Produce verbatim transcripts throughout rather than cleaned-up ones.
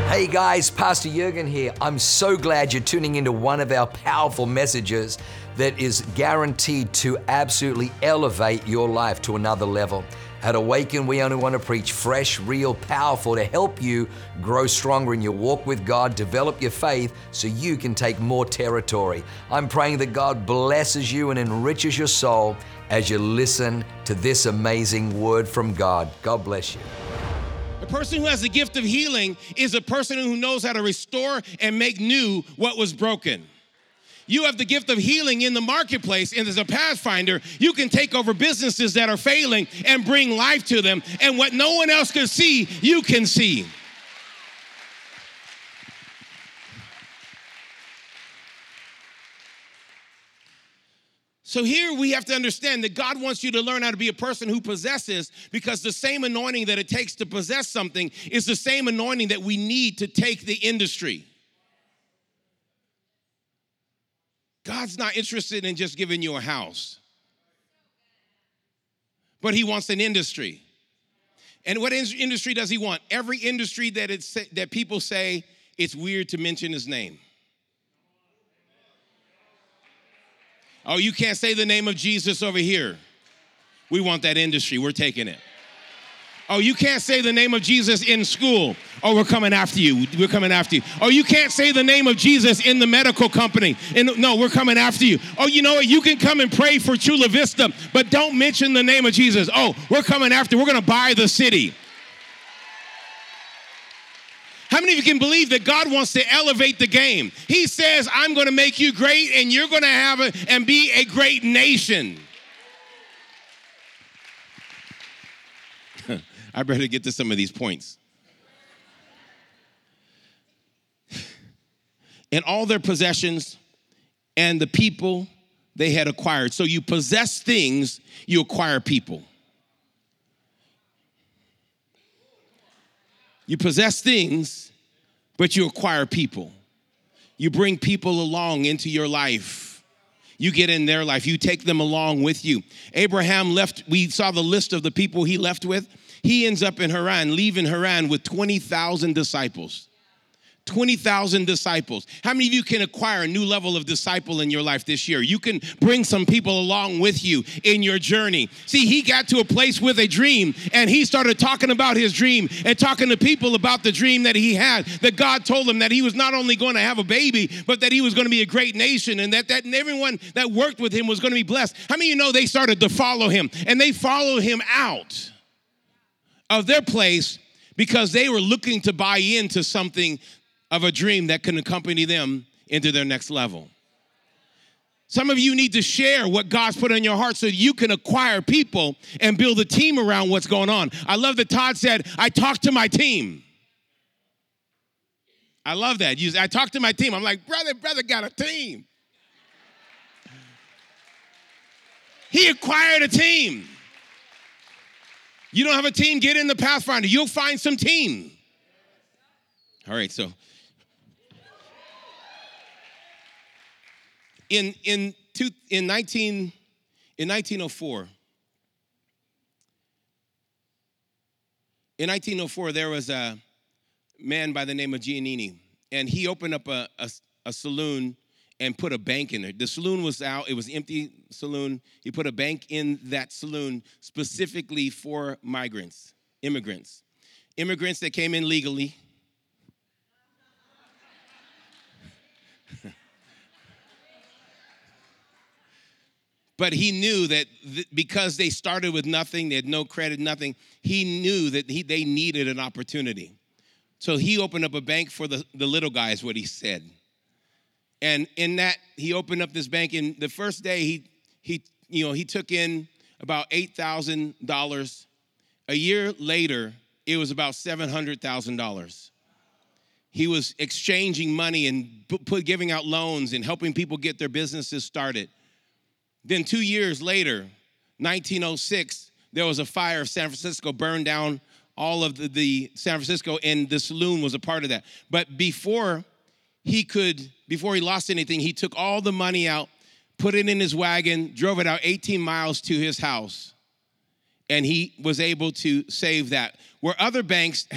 Hey guys, Pastor Jurgen here. I'm so glad you're tuning into one of our powerful messages that is guaranteed to absolutely elevate your life to another level. At Awaken, we only want to preach fresh, real, powerful to help you grow stronger in your walk with God, develop your faith so you can take more territory. I'm praying that God blesses you and enriches your soul as you listen to this amazing word from God. God bless you. The person who has the gift of healing is a person who knows how to restore and make new what was broken. You have the gift of healing in the marketplace, and as a pathfinder, you can take over businesses that are failing and bring life to them. And what no one else can see, you can see. So here we have to understand that God wants you to learn how to be a person who possesses, because the same anointing that it takes to possess something is the same anointing that we need to take the industry. God's not interested in just giving you a house, but he wants an industry. And what industry does he want? Every industry that it's, that people say it's weird to mention his name. Oh, you can't say the name of Jesus over here. We want that industry. We're taking it. Oh, you can't say the name of Jesus in school. Oh, we're coming after you. We're coming after you. Oh, you can't say the name of Jesus in the medical company. And no, we're coming after you. Oh, you know what? You can come and pray for Chula Vista, but don't mention the name of Jesus. Oh, we're coming after. We're going to buy the city. How many of you can believe that God wants to elevate the game? He says, I'm going to make you great, and you're going to have a, and be a great nation. I better get to some of these points. And all their possessions and the people they had acquired. So you possess things, you acquire people. You possess things, but you acquire people. You bring people along into your life. You get in their life. You take them along with you. Abraham left, we saw the list of the people he left with. He ends up in Haran, leaving Haran with twenty thousand disciples. twenty thousand disciples. How many of you can acquire a new level of disciple in your life this year? You can bring some people along with you in your journey. See, he got to a place with a dream, and he started talking about his dream and talking to people about the dream that he had, that God told him that he was not only going to have a baby, but that he was going to be a great nation, and that, that everyone that worked with him was going to be blessed. How many of you know they started to follow him, and they followed him out of their place because they were looking to buy into something of a dream that can accompany them into their next level. Some of you need to share what God's put in your heart so you can acquire people and build a team around what's going on. I love that Todd said, I talked to my team. I love that. I talked to my team. I'm like, brother, brother got a team. He acquired a team. You don't have a team, get in the Pathfinder. You'll find some team. All right, so in in two, in nineteen in nineteen oh four, in nineteen oh four there was a man by the name of Giannini, and he opened up a, a, a saloon and put a bank in it. The saloon was out. It was an empty saloon. He put a bank in that saloon specifically for migrants, immigrants, immigrants that came in legally. But he knew that th- because they started with nothing, they had no credit, nothing, he knew that he, they needed an opportunity. So he opened up a bank for the, the little guys, what he said. And in that, he opened up this bank, and the first day he he you know he took in about eight thousand dollars. A year later, it was about seven hundred thousand dollars. He was exchanging money and put, giving out loans and helping people get their businesses started. Then two years later, nineteen oh six, there was a fire of San Francisco, burned down all of the, the San Francisco, and the saloon was a part of that. But before he could, before he lost anything, he took all the money out, put it in his wagon, drove it out eighteen miles to his house, and he was able to save that. Where other banks had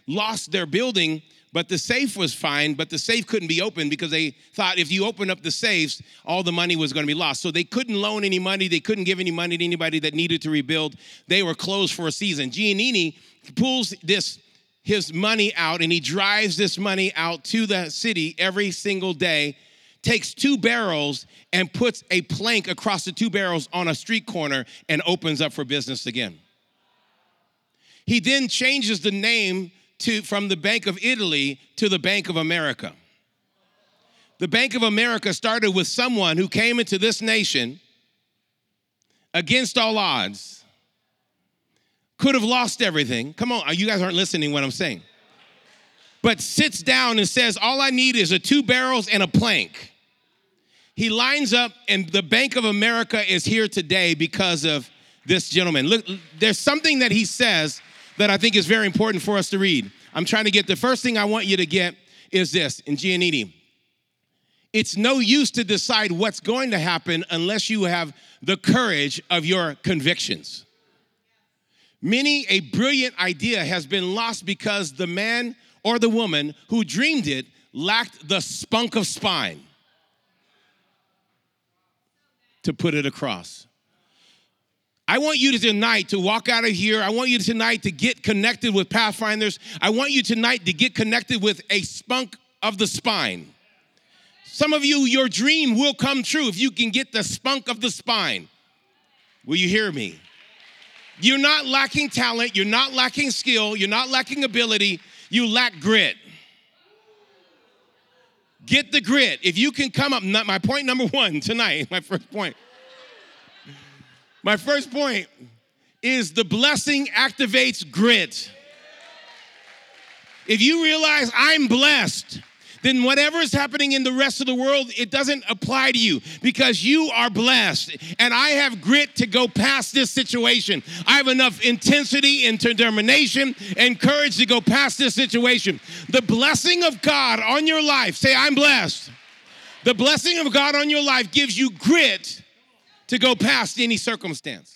lost their building, but the safe was fine, but the safe couldn't be opened because they thought if you open up the safes, all the money was going to be lost. So they couldn't loan any money. They couldn't give any money to anybody that needed to rebuild. They were closed for a season. Giannini pulls this his money out, and he drives this money out to the city every single day, takes two barrels and puts a plank across the two barrels on a street corner and opens up for business again. He then changes the name to, from the Bank of Italy to the Bank of America. The Bank of America started with someone who came into this nation against all odds, could have lost everything. Come on, you guys aren't listening to what I'm saying. But sits down and says, all I need is a two barrels and a plank. He lines up, and the Bank of America is here today because of this gentleman. Look, there's something that he says that I think is very important for us to read. I'm trying to get, the first thing I want you to get is this, in Giannini. It's no use to decide what's going to happen unless you have the courage of your convictions. Many a brilliant idea has been lost because the man or the woman who dreamed it lacked the spunk of spine to put it across. I want you tonight to walk out of here. I want you tonight to get connected with Pathfinders. I want you tonight to get connected with a spunk of the spine. Some of you, your dream will come true if you can get the spunk of the spine. Will you hear me? You're not lacking talent. You're not lacking skill. You're not lacking ability. You lack grit. Get the grit. If you can come up, my point number one tonight, my first point. My first point is the blessing activates grit. If you realize I'm blessed, then whatever is happening in the rest of the world, it doesn't apply to you because you are blessed. And I have grit to go past this situation. I have enough intensity and determination and courage to go past this situation. The blessing of God on your life, say, I'm blessed. The blessing of God on your life gives you grit to go past any circumstance.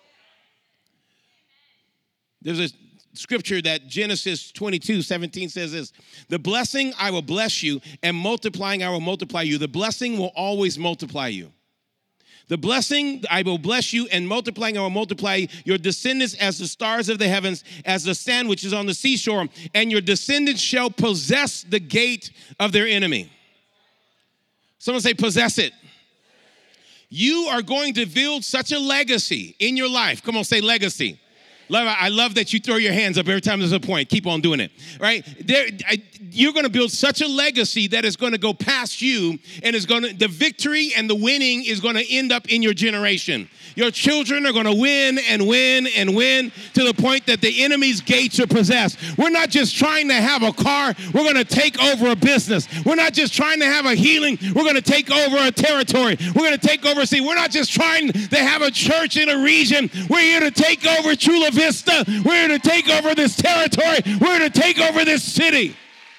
There's a scripture that Genesis twenty-two seventeen says this: the blessing I will bless you, and multiplying I will multiply you. The blessing will always multiply you. The blessing I will bless you, and multiplying I will multiply your descendants as the stars of the heavens, as the sand which is on the seashore, and your descendants shall possess the gate of their enemy. Someone say, possess it. You are going to build such a legacy in your life. Come on, say legacy. Love, I love that you throw your hands up every time there's a point. Keep on doing it, right? There, I, you're going to build such a legacy that is going to go past you, and is going to, the victory and the winning is going to end up in your generation. Your children are going to win and win and win to the point that the enemy's gates are possessed. We're not just trying to have a car. We're going to take over a business. We're not just trying to have a healing. We're going to take over a territory. We're going to take over. See, we're not just trying to have a church in a region. We're here to take over Chula Vista. We're here to take over this territory. We're here to take over this city.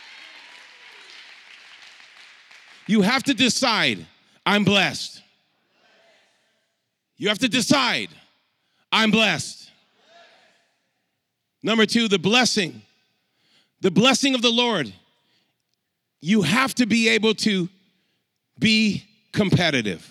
You have to decide, I'm blessed. You have to decide, I'm blessed. Number two, the blessing. The blessing of the Lord. You have to be able to be competitive.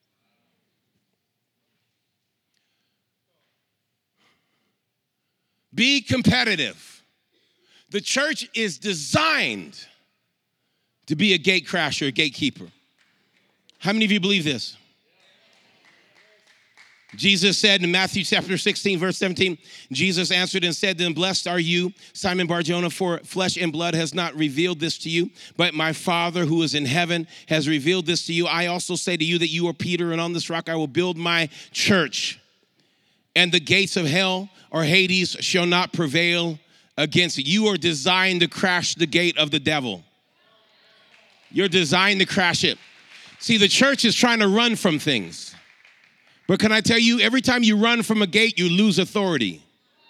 Be competitive. The church is designed to be a gate crasher, a gatekeeper. How many of you believe this? Jesus said in Matthew chapter sixteen, verse seventeen, Jesus answered and said to them, blessed are you, Simon Bar-Jonah, for flesh and blood has not revealed this to you, but my Father who is in heaven has revealed this to you. I also say to you that you are Peter, and on this rock I will build my church, and the gates of hell or Hades shall not prevail against it. You are designed to crash the gate of the devil. You're designed to crash it. See, the church is trying to run from things. But can I tell you, every time you run from a gate, you lose authority.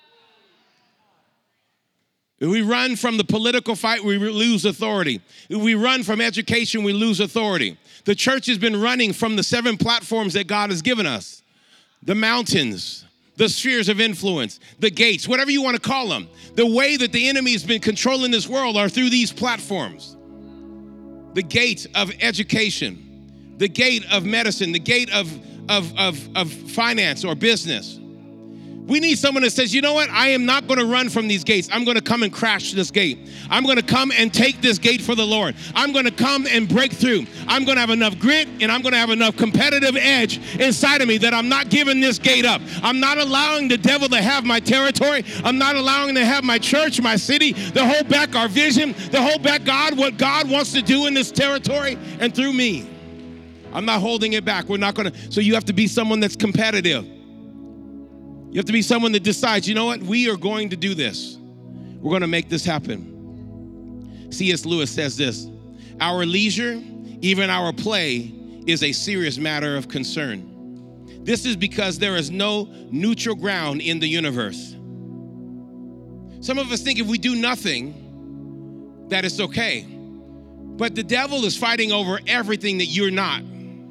If we run from the political fight, we lose authority. If we run from education, we lose authority. The church has been running from the seven platforms that God has given us. The mountains, the spheres of influence, the gates, whatever you want to call them. The way that the enemy has been controlling this world are through these platforms. The gate of education, the gate of medicine, the gate of, of, of, of finance or business. We need someone that says, you know what? I am not going to run from these gates. I'm going to come and crash this gate. I'm going to come and take this gate for the Lord. I'm going to come and break through. I'm going to have enough grit and I'm going to have enough competitive edge inside of me that I'm not giving this gate up. I'm not allowing the devil to have my territory. I'm not allowing him to have my church, my city, to hold back our vision, to hold back God, what God wants to do in this territory and through me. I'm not holding it back. We're not going to. So you have to be someone that's competitive. You have to be someone that decides, you know what, we are going to do this. We're going to make this happen. C S Lewis says this, our leisure, even our play, is a serious matter of concern. This is because there is no neutral ground in the universe. Some of us think if we do nothing, that it's okay. But the devil is fighting over everything that you're not.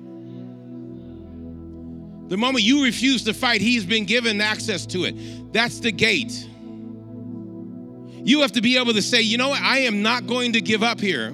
The moment you refuse to fight, he's been given access to it. That's the gate. You have to be able to say, you know what? I am not going to give up here.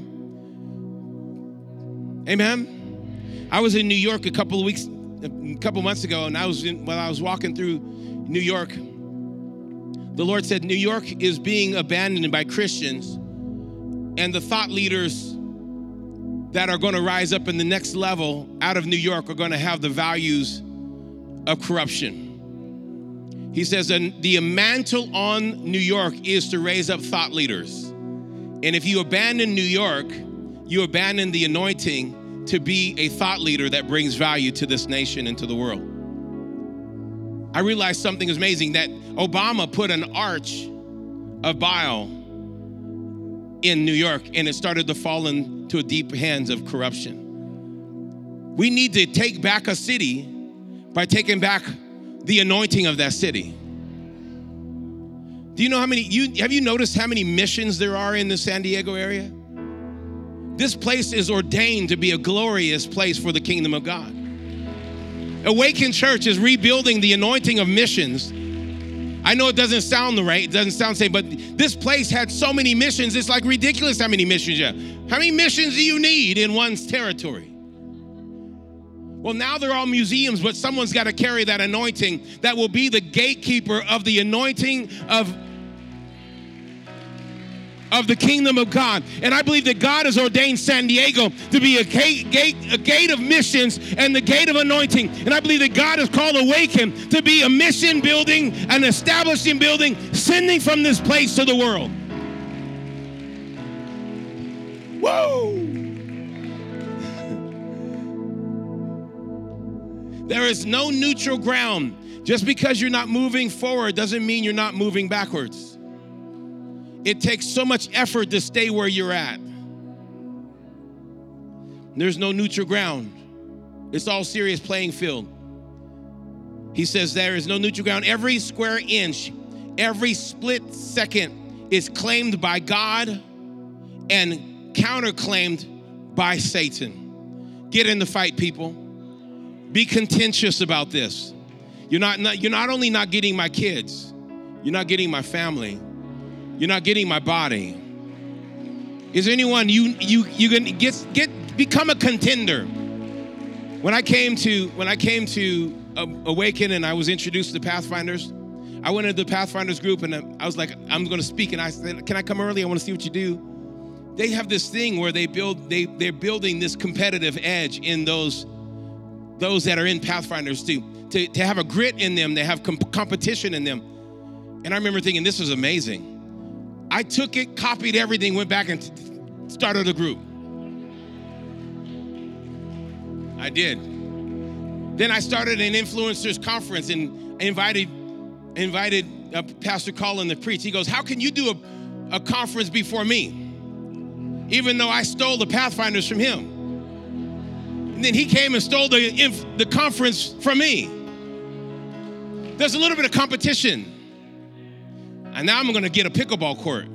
Amen. I was in New York a couple of weeks, a couple months ago, and I was in, while I was walking through New York, the Lord said, New York is being abandoned by Christians, and the thought leaders that are going to rise up in the next level out of New York are going to have the values of corruption. He says, and the mantle on New York is to raise up thought leaders. And if you abandon New York, you abandon the anointing to be a thought leader that brings value to this nation and to the world. I realized something is amazing, that Obama put an arch of Baal in New York, and it started to fall into deep hands of corruption. We need to take back a city by taking back the anointing of that city. Do you know how many, you have you noticed how many missions there are in the San Diego area? This place is ordained to be a glorious place for the kingdom of God. Awaken Church is rebuilding the anointing of missions. I know it doesn't sound the right, it doesn't sound the same, but this place had so many missions, it's like ridiculous how many missions you have. How many missions do you need in one's territory? Well, now they're all museums, but someone's got to carry that anointing that will be the gatekeeper of the anointing of, of the kingdom of God. And I believe that God has ordained San Diego to be a gate, gate, a gate of missions and the gate of anointing. And I believe that God has called Awaken to be a mission building, an establishing building, sending from this place to the world. Whoa! There is no neutral ground. Just because you're not moving forward doesn't mean you're not moving backwards. It takes so much effort to stay where you're at. There's no neutral ground. It's all serious playing field. He says there is no neutral ground. Every square inch, every split second is claimed by God and counterclaimed by Satan. Get in the fight, people. Be contentious about this. You're not, not, you're not only not getting my kids, you're not getting my family, you're not getting my body. Is there anyone you you you can get get become a contender? When I came to when I came to uh, Awaken and I was introduced to the Pathfinders, I went into the Pathfinders group and I was like, I'm going to speak, and I said, can I come early? I want to see what you do. They have this thing where they build they they're building this competitive edge in those. Those that are in Pathfinders to, to, to have a grit in them, they have comp- competition in them. And I remember thinking, this is amazing. I took it, copied everything, went back and t- started a group. I did. Then I started an influencers conference and invited, invited uh, Pastor Colin to preach. He goes, how can you do a, a conference before me? Even though I stole the Pathfinders from him. And then he came and stole the, the conference from me. There's a little bit of competition. And now I'm going to get a pickleball court.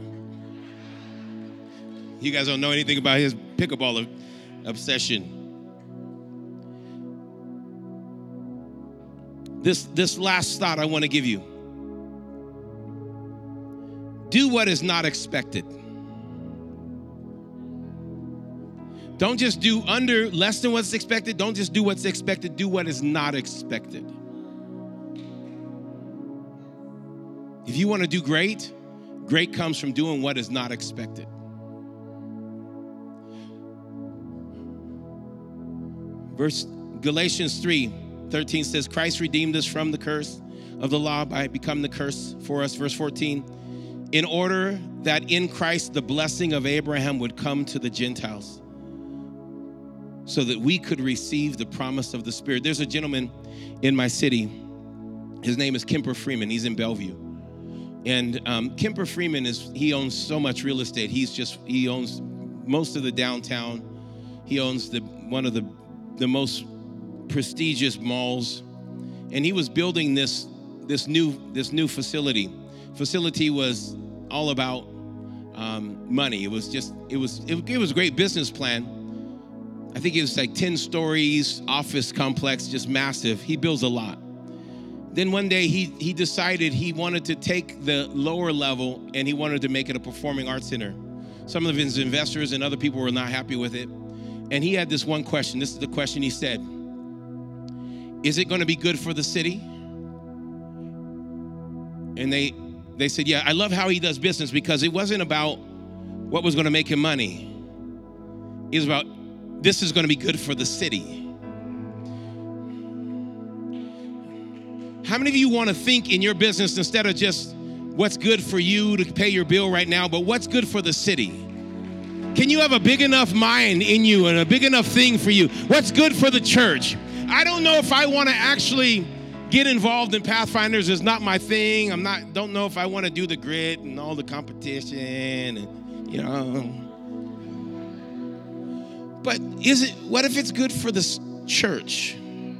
You guys don't know anything about his pickleball obsession. This, this last thought I want to give you. Do what is not expected. Don't just do under less than what's expected. Don't just do what's expected. Do what is not expected. If you want to do great, great comes from doing what is not expected. Verse Galatians three thirteen says, Christ redeemed us from the curse of the law by becoming the curse for us. Verse fourteen, in order that in Christ the blessing of Abraham would come to the Gentiles, so that we could receive the promise of the Spirit. There's a gentleman in my city. His name is Kemper Freeman. He's in Bellevue. And um, Kemper Freeman, is he owns so much real estate. He's just, he owns most of the downtown. He owns the one of the, the most prestigious malls. And he was building this, this, new, this new facility. Facility was all about um, money. It was just, it was, it, it was a great business plan. I think it was like ten stories, office complex, just massive. He builds a lot. Then one day he he decided he wanted to take the lower level and he wanted to make it a performing arts center. Some of his investors and other people were not happy with it. And he had this one question. This is the question he said. Is it going to be good for the city? And they they said, yeah, I love how he does business, because it wasn't about what was going to make him money. It was about, this is going to be good for the city. How many of you want to think in your business instead of just what's good for you to pay your bill right now, but what's good for the city? Can you have a big enough mind in you and a big enough thing for you? What's good for the church? I don't know if I want to actually get involved in Pathfinders. It's not my thing. I'm not, don't know if I want to do the grit and all the competition and, you know. But is it, what if it's good for the church?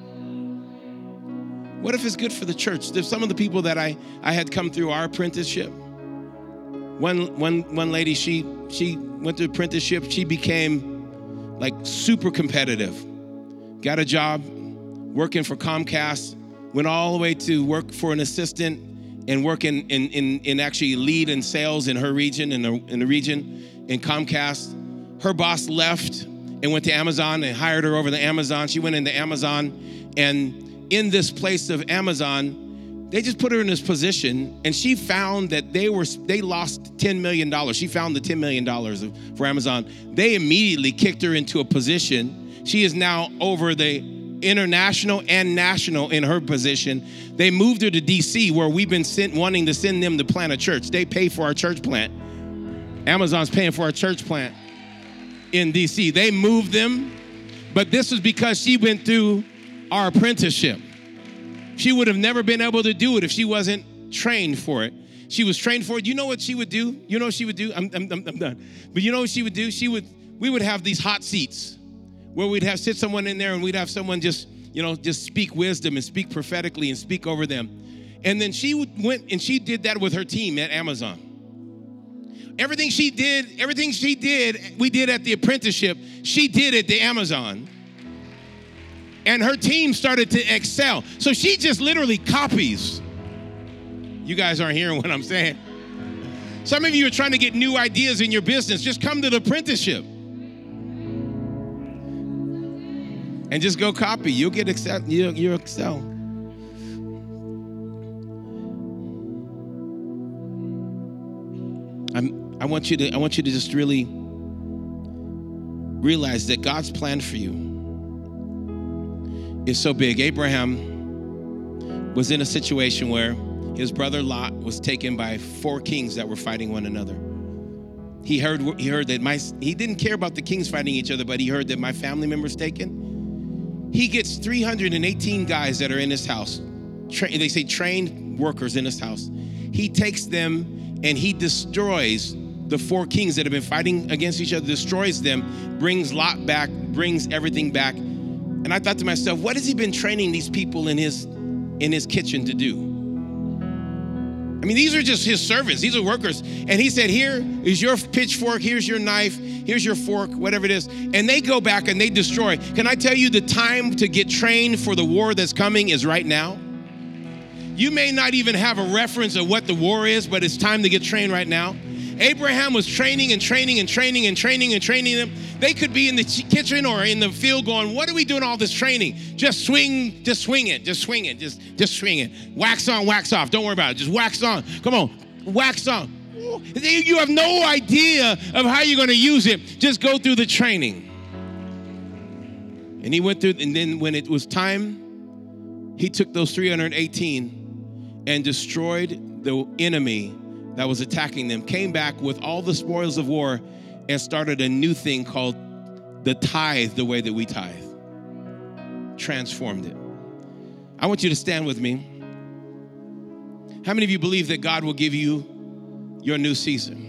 What if it's good for the church? There's some of the people that I, I had come through our apprenticeship. One, one, one lady, she, she went to apprenticeship. She became like super competitive. Got a job working for Comcast, went all the way to work for an assistant and work in, in, in, in actually lead in sales in her region, in the, in the region, in Comcast. Her boss left and went to Amazon and hired her over to Amazon. She went into Amazon, and in this place of Amazon, they just put her in this position, and she found that they were they lost ten million dollars. She found the ten million dollars for Amazon. They immediately kicked her into a position. She is now over the international and national in her position. They moved her to D C, where we've been sent, wanting to send them to plant a church. They pay for our church plant. Amazon's paying for our church plant in D C. They moved them, but this was because she went through our apprenticeship. She would have never been able to do it if she wasn't trained for it. She was trained for it. You know what she would do? You know what she would do? I'm, I'm, I'm done. But you know what she would do? She would, we would have these hot seats where we'd have sit someone in there and we'd have someone just, you know, just speak wisdom and speak prophetically and speak over them. And then she would, went and she did that with her team at Amazon. Everything she did, everything she did, we did at the apprenticeship, she did at the Amazon. And her team started to excel. So she just literally copies. You guys aren't hearing what I'm saying. Some of you are trying to get new ideas in your business. Just come to the apprenticeship. And just go copy. You'll get excel. You'll, you'll excel. I'm, I want you to, I want you to just really realize that God's plan for you is so big. Abraham was in a situation where his brother Lot was taken by four kings that were fighting one another. He heard, he heard that my, he didn't care about the kings fighting each other, but he heard that my family member's taken. He gets three hundred eighteen guys that are in his house. Tra- they say trained workers in his house. He takes them and he destroys the four kings that have been fighting against each other, destroys them, brings Lot back, brings everything back. And I thought to myself, what has he been training these people in his in his kitchen to do? I mean, these are just his servants. These are workers. And he said, here is your pitchfork. Here's your knife. Here's your fork, whatever it is. And they go back and they destroy. Can I tell you, the time to get trained for the war that's coming is right now? You may not even have a reference of what the war is, but it's time to get trained right now. Abraham was training and training and training and training and training them. They could be in the kitchen or in the field going, what are we doing all this training? Just swing, just swing it, just swing it, just, just swing it. Wax on, wax off. Don't worry about it. Just wax on. Come on, wax on. You have no idea of how you're going to use it. Just go through the training. And he went through, and then when it was time, he took those three hundred eighteen and destroyed the enemy that was attacking them, came back with all the spoils of war, and started a new thing called the tithe, the way that we tithe. Transformed it. I want you to stand with me. How many of you believe that God will give you your new season?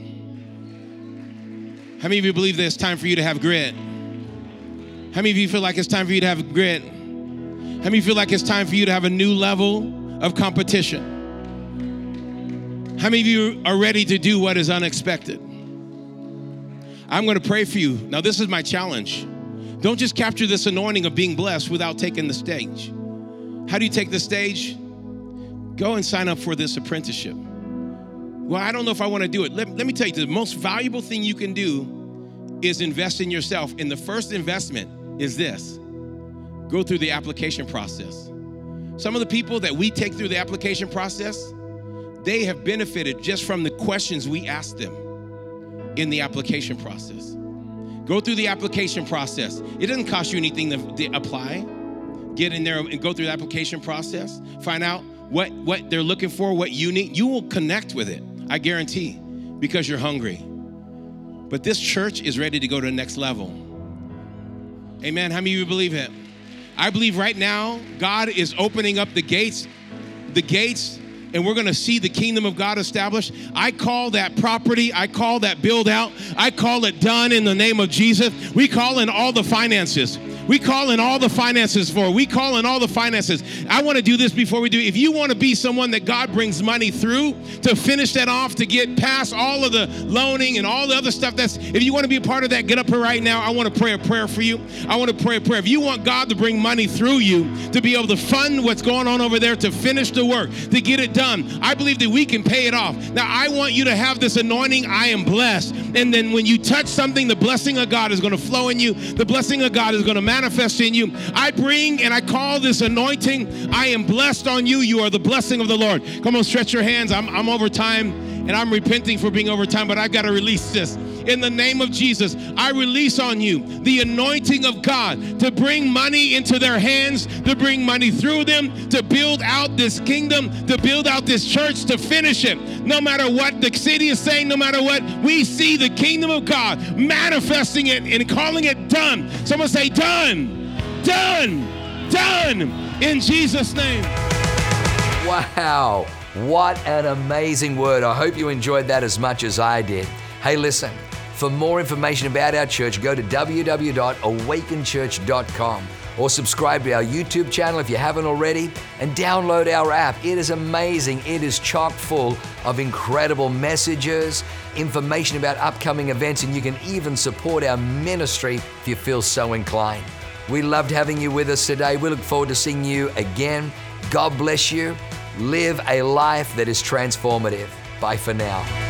How many of you believe that it's time for you to have grit? How many of you feel like it's time for you to have grit? How many of you feel like it's time for you to have a new level of competition? How many of you are ready to do what is unexpected? I'm going to pray for you. Now, this is my challenge. Don't just capture this anointing of being blessed without taking the stage. How do you take the stage? Go and sign up for this apprenticeship. Well, I don't know if I want to do it. Let, let me tell you, the most valuable thing you can do is invest in yourself. And the first investment is this. Go through the application process. Some of the people that we take through the application process, they have benefited just from the questions we ask them in the application process. Go through the application process. It doesn't cost you anything to, to apply. Get in there and go through the application process. Find out what, what they're looking for, what you need. You will connect with it, I guarantee, because you're hungry. But this church is ready to go to the next level. Amen. How many of you believe it? I believe right now, God is opening up the gates, the gates, and we're going to see the kingdom of God established. I call that property. I call that build out. I call it done in the name of Jesus. We call in all the finances. We call in all the finances for. We call in all the finances. I want to do this before we do. If you want to be someone that God brings money through to finish that off, to get past all of the loaning and all the other stuff, that's, if you want to be a part of that, get up here right now. I want to pray a prayer for you. I want to pray a prayer. If you want God to bring money through you to be able to fund what's going on over there, to finish the work, to get it done, I believe that we can pay it off. Now, I want you to have this anointing. I am blessed. And then when you touch something, the blessing of God is going to flow in you. The blessing of God is going to manifest in you. I bring and I call this anointing. I am blessed on you. You are the blessing of the Lord. Come on, stretch your hands. I'm, I'm over time, and I'm repenting for being over time, but I've got to release this. In the name of Jesus, I release on you the anointing of God to bring money into their hands, to bring money through them, to build out this kingdom, to build out this church, to finish it. No matter what the city is saying, no matter what, we see the kingdom of God manifesting it and calling it done. Someone say done, done, done in Jesus' name. Wow, what an amazing word. I hope you enjoyed that as much as I did. Hey, listen, for more information about our church, go to w w w dot awaken church dot com or subscribe to our YouTube channel if you haven't already, and download our app. It is amazing. It is chock full of incredible messages, information about upcoming events, and you can even support our ministry if you feel so inclined. We loved having you with us today. We look forward to seeing you again. God bless you. Live a life that is transformative. Bye for now.